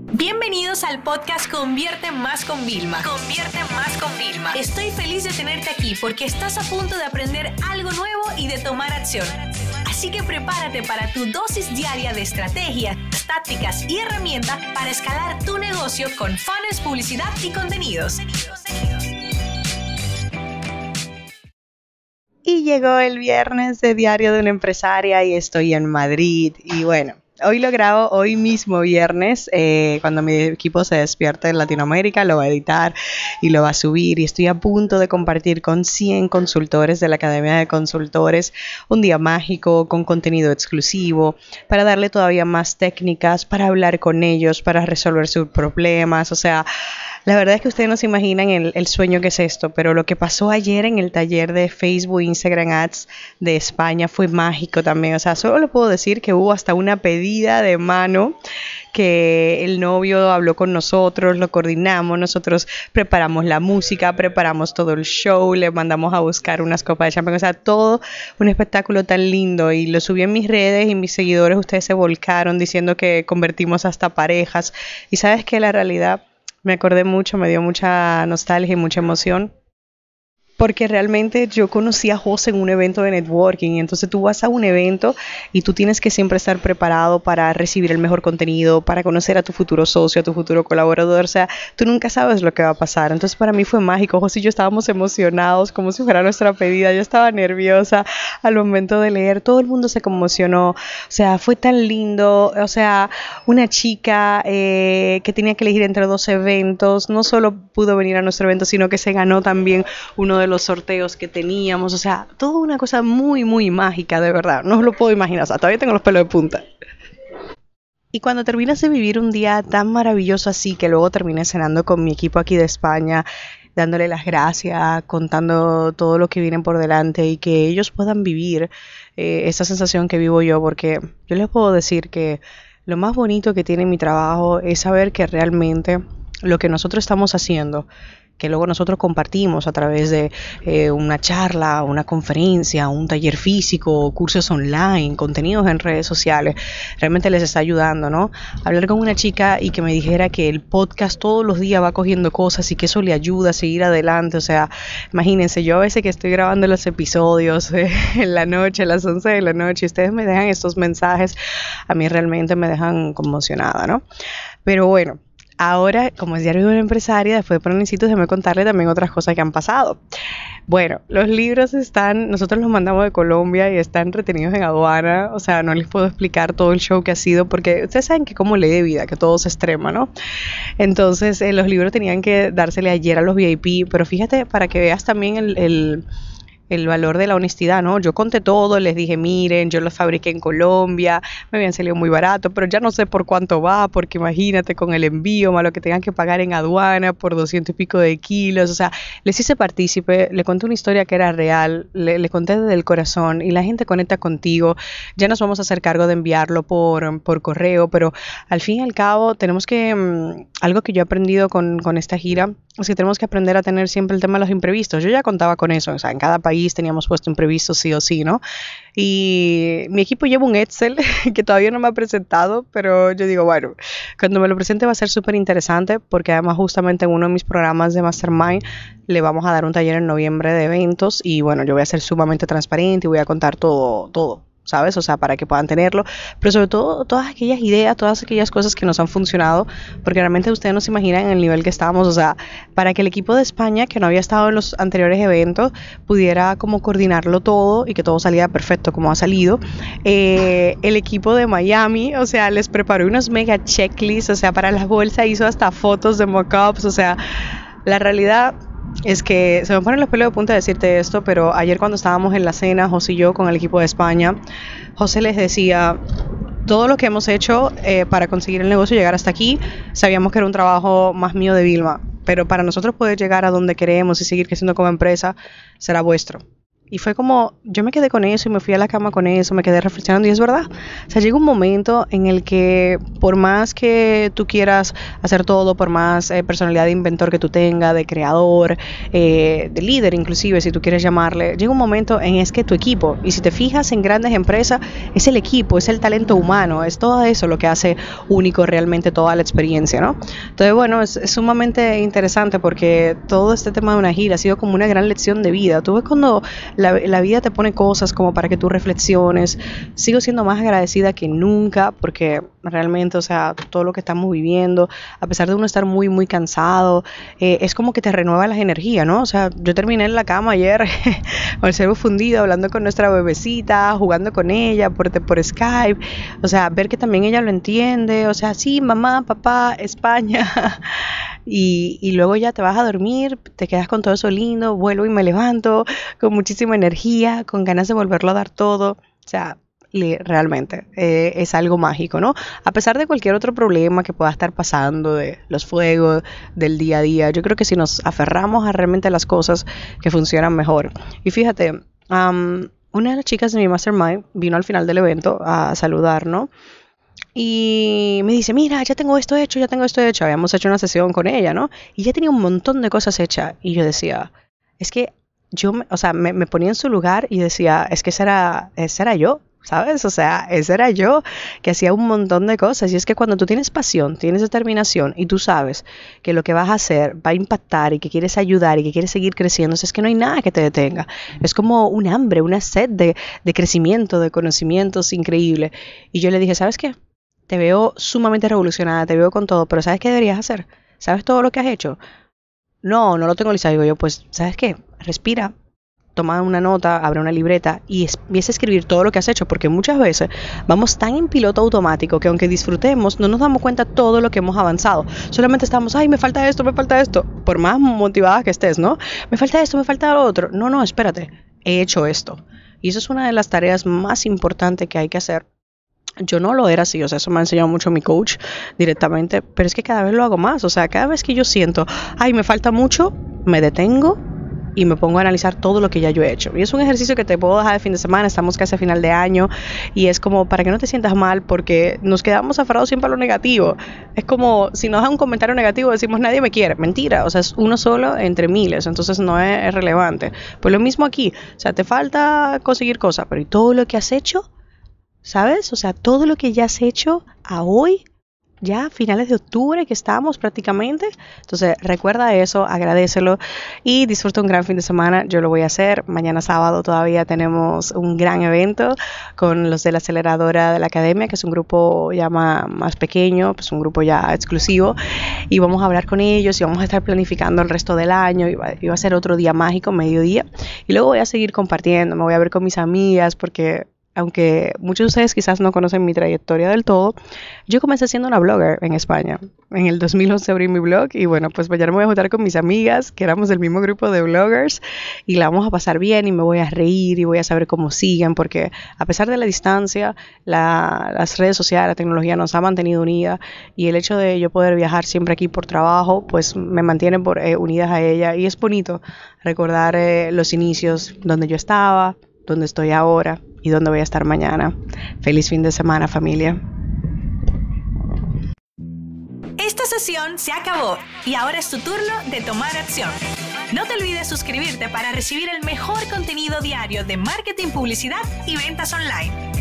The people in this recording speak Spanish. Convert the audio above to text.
Bienvenidos al podcast Convierte Más con Vilma. Convierte Más con Vilma. Estoy feliz de tenerte aquí porque estás a punto de aprender algo nuevo y de tomar acción. Así que prepárate para tu dosis diaria de estrategias, tácticas y herramientas para escalar tu negocio con funnels, publicidad y contenidos. Y llegó el viernes de Diario de una Empresaria y estoy en Madrid. Y bueno, hoy lo grabo hoy mismo viernes, cuando mi equipo se despierte en Latinoamérica, lo va a editar y lo va a subir. Y estoy a punto de compartir con 100 consultores de la Academia de Consultores un día mágico con contenido exclusivo para darle todavía más técnicas, para hablar con ellos, para resolver sus problemas. O sea, la verdad es que ustedes no se imaginan el sueño que es esto, pero lo que pasó ayer en el taller de Facebook, Instagram Ads de España fue mágico también. O sea, solo le puedo decir que hubo hasta una pedida de mano, que el novio habló con nosotros, lo coordinamos, nosotros preparamos la música, preparamos todo el show, le mandamos a buscar unas copas de champán, o sea, todo un espectáculo tan lindo, y lo subí en mis redes y mis seguidores, ustedes se volcaron diciendo que convertimos hasta parejas. Y sabes que la realidad, me acordé mucho, me dio mucha nostalgia y mucha emoción, porque realmente yo conocí a José en un evento de networking. Entonces tú vas a un evento y tú tienes que siempre estar preparado para recibir el mejor contenido, para conocer a tu futuro socio, a tu futuro colaborador. O sea, tú nunca sabes lo que va a pasar. Entonces para mí fue mágico. José y yo estábamos emocionados como si fuera nuestra pedida. Yo estaba nerviosa al momento de leer. Todo el mundo se conmocionó. O sea, fue tan lindo. O sea, una chica que tenía que elegir entre dos eventos, no solo pudo venir a nuestro evento, sino que se ganó también uno de los sorteos que teníamos. O sea, toda una cosa muy, muy mágica, de verdad. No os lo puedo imaginar. O sea, todavía tengo los pelos de punta. Y cuando terminas de vivir un día tan maravilloso así, que luego terminé cenando con mi equipo aquí de España, dándole las gracias, contando todo lo que viene por delante y que ellos puedan vivir esa sensación que vivo yo, porque yo les puedo decir que lo más bonito que tiene mi trabajo es saber que realmente lo que nosotros estamos haciendo, que luego nosotros compartimos a través de una charla, una conferencia, un taller físico, cursos online, contenidos en redes sociales, realmente les está ayudando, ¿no? Hablar con una chica y que me dijera que el podcast todos los días va cogiendo cosas y que eso le ayuda a seguir adelante. O sea, imagínense, yo a veces que estoy grabando los episodios en la noche, a las 11 de la noche, y ustedes me dejan estos mensajes, a mí realmente me dejan conmocionada, ¿no? Pero bueno, ahora, como es Diario de una Empresaria, después de Planitos, déjame contarle también otras cosas que han pasado. Bueno, los libros nosotros los mandamos de Colombia y están retenidos en aduana. O sea, no les puedo explicar todo el show que ha sido, porque ustedes saben que como ley de vida, que todo se extrema, ¿no? Entonces, los libros tenían que dársele ayer a los VIP, pero fíjate, para que veas también el valor de la honestidad, ¿no? Yo conté todo, les dije, miren, yo los fabriqué en Colombia, me habían salido muy barato, pero ya no sé por cuánto va, porque imagínate con el envío, más lo que tengan que pagar en aduana por 200 y pico de kilos. O sea, les hice partícipe, le conté una historia que era real, le conté desde el corazón, y la gente conecta contigo. Ya nos vamos a hacer cargo de enviarlo por correo, pero al fin y al cabo tenemos que, algo que yo he aprendido con esta gira, es que tenemos que aprender a tener siempre el tema de los imprevistos. Yo ya contaba con eso, o sea, en cada país teníamos puesto imprevistos sí o sí, ¿no? Y mi equipo lleva un Excel que todavía no me ha presentado, pero yo digo, bueno, cuando me lo presente va a ser súper interesante, porque además justamente en uno de mis programas de Mastermind le vamos a dar un taller en noviembre de eventos, y bueno, yo voy a ser sumamente transparente y voy a contar todo, ¿sabes? O sea, para que puedan tenerlo, pero sobre todo todas aquellas ideas, todas aquellas cosas que nos han funcionado, porque realmente ustedes no se imaginan el nivel que estábamos. O sea, para que el equipo de España, que no había estado en los anteriores eventos, pudiera como coordinarlo todo y que todo saliera perfecto como ha salido, el equipo de Miami, o sea, les preparó unos mega checklists. O sea, para las bolsas hizo hasta fotos de mock-ups. O sea, la realidad es que se me ponen los pelos de punta de decirte esto, pero ayer cuando estábamos en la cena, José y yo con el equipo de España, José les decía, todo lo que hemos hecho para conseguir el negocio, llegar hasta aquí, sabíamos que era un trabajo más mío de Vilma, pero para nosotros poder llegar a donde queremos y seguir creciendo como empresa, será vuestro. Y fue como, yo me quedé con eso y me fui a la cama con eso, me quedé reflexionando y es verdad. O sea, llega un momento en el que por más que tú quieras hacer todo, por más personalidad de inventor que tú tengas, de creador, de líder inclusive, si tú quieres llamarle, llega un momento en es que tu equipo, y si te fijas en grandes empresas, es el equipo, es el talento humano, es todo eso lo que hace único realmente toda la experiencia, ¿no? Entonces, bueno, es sumamente interesante porque todo este tema de una gira ha sido como una gran lección de vida. Tú ves cuando la vida te pone cosas como para que tú reflexiones. Sigo siendo más agradecida que nunca porque realmente, o sea, todo lo que estamos viviendo, a pesar de uno estar muy, muy cansado, es como que te renueva las energías, ¿no? O sea, yo terminé en la cama ayer con el cerebro fundido, hablando con nuestra bebecita, jugando con ella por Skype, o sea, ver que también ella lo entiende, o sea, sí, mamá, papá, España. Y luego ya te vas a dormir, te quedas con todo eso lindo, vuelvo y me levanto con muchísima energía, con ganas de volverlo a dar todo. O sea, realmente es algo mágico, ¿no? A pesar de cualquier otro problema que pueda estar pasando, de los fuegos, del día a día, yo creo que si nos aferramos a realmente las cosas que funcionan mejor. Y fíjate, una de las chicas de mi mastermind vino al final del evento a saludar, ¿no? Y me dice, mira, ya tengo esto hecho. Habíamos hecho una sesión con ella, ¿no? Y ya tenía un montón de cosas hechas. Y yo decía, es que yo, me ponía en su lugar y decía, es que ese era yo, ¿sabes? O sea, ese era yo que hacía un montón de cosas. Y es que cuando tú tienes pasión, tienes determinación y tú sabes que lo que vas a hacer va a impactar y que quieres ayudar y que quieres seguir creciendo, es que no hay nada que te detenga. Es como un hambre, una sed de crecimiento, de conocimientos increíble. Y yo le dije, ¿sabes qué? Te veo sumamente revolucionada, te veo con todo, pero ¿sabes qué deberías hacer? ¿Sabes todo lo que has hecho? No lo tengo listado. Digo yo, pues, ¿sabes qué? Respira, toma una nota, abre una libreta y empieza a escribir todo lo que has hecho, porque muchas veces vamos tan en piloto automático que aunque disfrutemos, no nos damos cuenta de todo lo que hemos avanzado. Solamente estamos, ay, me falta esto, por más motivada que estés, ¿no? Me falta esto, me falta lo otro. No, espérate, he hecho esto. Y eso es una de las tareas más importantes que hay que hacer. Yo no lo era así, o sea, eso me ha enseñado mucho mi coach directamente, pero es que cada vez lo hago más, o sea, cada vez que yo siento, ay, me falta mucho, me detengo y me pongo a analizar todo lo que ya yo he hecho. Y es un ejercicio que te puedo dejar de fin de semana, estamos casi a final de año, y es como para que no te sientas mal, porque nos quedamos aferrados siempre a lo negativo. Es como si nos da un comentario negativo, decimos, nadie me quiere. Mentira, o sea, es uno solo entre miles, entonces no es relevante. Pues lo mismo aquí, o sea, te falta conseguir cosas, pero ¿y todo lo que has hecho? ¿Sabes? O sea, todo lo que ya has hecho a hoy, ya a finales de octubre que estamos prácticamente. Entonces, recuerda eso, agradécelo y disfruta un gran fin de semana. Yo lo voy a hacer. Mañana sábado todavía tenemos un gran evento con los de la aceleradora de la academia, que es un grupo ya más pequeño, pues un grupo ya exclusivo. Y vamos a hablar con ellos y vamos a estar planificando el resto del año. Y va a ser otro día mágico, mediodía. Y luego voy a seguir compartiendo, me voy a ver con mis amigas porque aunque muchos de ustedes quizás no conocen mi trayectoria del todo, yo comencé siendo una blogger en España. En el 2011 abrí mi blog y bueno, pues mañana me voy a juntar con mis amigas, que éramos del mismo grupo de bloggers, y la vamos a pasar bien y me voy a reír y voy a saber cómo siguen, porque a pesar de la distancia, las redes sociales, la tecnología nos ha mantenido unidas, y el hecho de yo poder viajar siempre aquí por trabajo, pues me mantiene unidas a ella, y es bonito recordar los inicios donde yo estaba, donde estoy ahora y donde voy a estar mañana. Feliz fin de semana, familia. Esta sesión se acabó y ahora es tu turno de tomar acción. No te olvides suscribirte para recibir el mejor contenido diario de marketing, publicidad y ventas online.